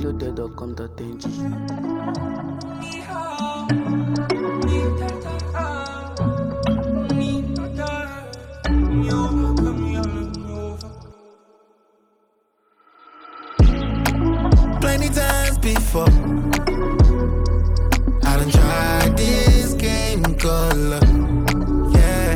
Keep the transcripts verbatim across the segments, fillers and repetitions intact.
trackloaded dot com dot n g. Plenty times before, I done tried this game color, yeah.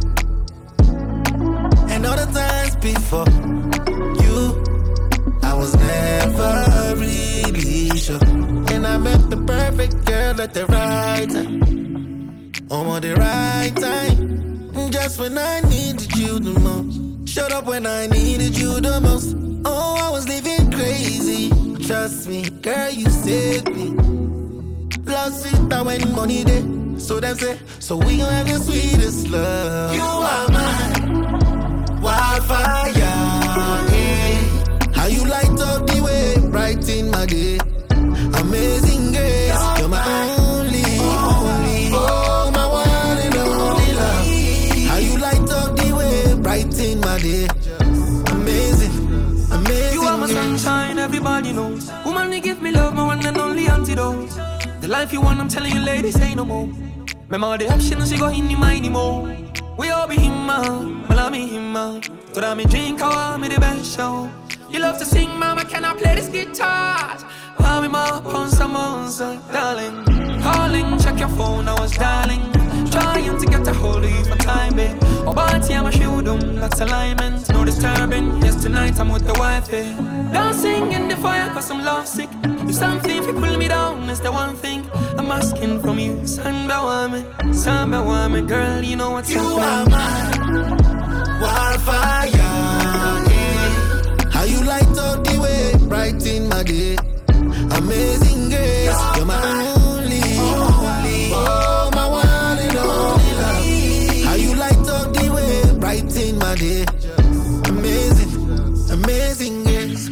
And all the times before you, I was never really sure. And I met the perfect girl at the right time, on the right time, just when I needed you the most. Showed up when I needed you the most. Oh, I was living crazy. Trust me, girl, you saved me. Love sweet that when money day. So them say, so we gon' have the sweetest love. You are mine, wildfire, yeah. How you light up the way, bright in my day. Amazing grace, you're my only, only. Oh, my one and only love. How you light up the way, bright in my day. Amazing, amazing. You are my sunshine, everybody knows. Woman, you give me love, my one and only antidote. The life you want, I'm telling you, ladies, ain't no more. Remember all the options you got in the mind anymore. We all be him, man. Well, I'm him, man. But I'm a drink, I want me the best show. You love to sing, mama, can I play this guitar? While we up on some answer, darling. Calling, check your phone, I was dialing. Trying to get a hold of you for time, babe. Oh, but I'm a shoot them, that's alignment. No disturbing, yes, tonight I'm with the wifey. Dancing in the fire, cause I'm lovesick. If something if you pull me down, that's the one thing I'm asking from you. Samba wame, samba wame, girl, you know what's you happening. are mine, wildfire, yeah. How you light up the way, bright in my day. Amazing grace, you're my only, only. Oh, my one and only love. How you light up the way, bright in my day. Amazing, amazing grace.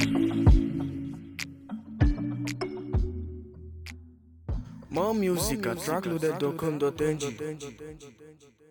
More music at trackloaded dot com dot n g.